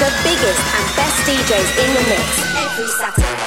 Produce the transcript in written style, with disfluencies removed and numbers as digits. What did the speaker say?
the biggest and best DJs in the mix every Saturday.